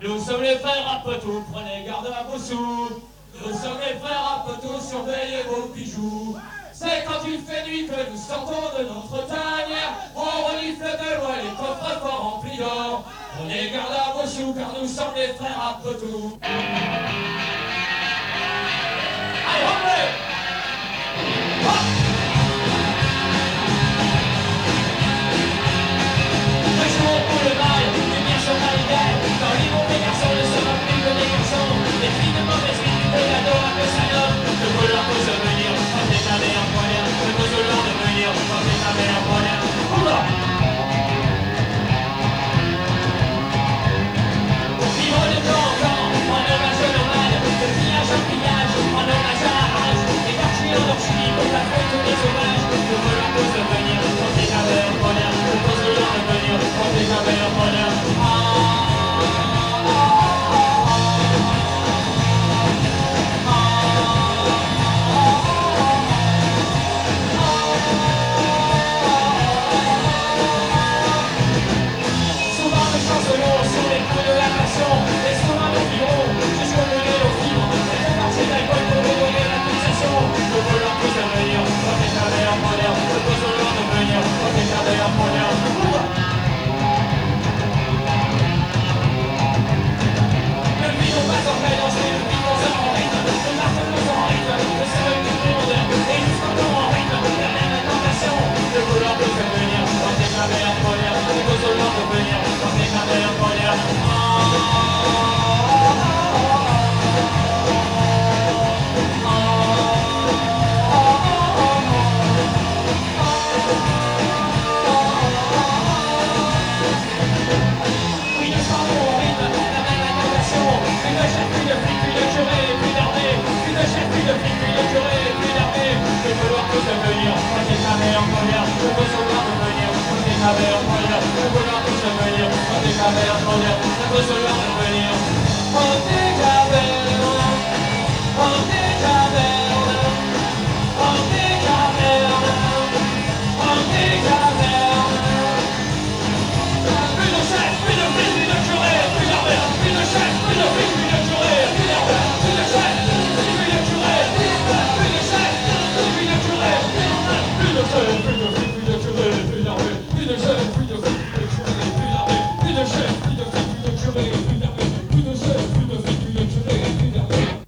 Nous sommes les frères à Potou, prenez garde à vos sous. Nous sommes les frères à Potou, surveillez vos bijoux. C'est quand il fait nuit que nous sortons de notre tanière. On renifle de loin les coffres forts remplis d'or. Prenez garde à vos sous car nous sommes les frères à Potou. Allez, rentrez! Hop! Le jour où le mal, lumière sur Marie-Gaëlle. Dans les bons des garçons ne se rappellent que des garçons. Les filles de mauvaise vie, de l'adore un peu salope. De vouloir tous venir, quand t'es ta meilleure première. De vouloir devenir, quand t'es ta meilleure première. Oula! Vivre de temps en temps, en hommage au nomade. De village en village, en hommage à la rage. Et quartiers en orchidie, pour la fête tous les sauvages. De vouloir tous venir, quand t'es ta meilleure première. De vouloir devenir, quand t'es ta meilleure première. On est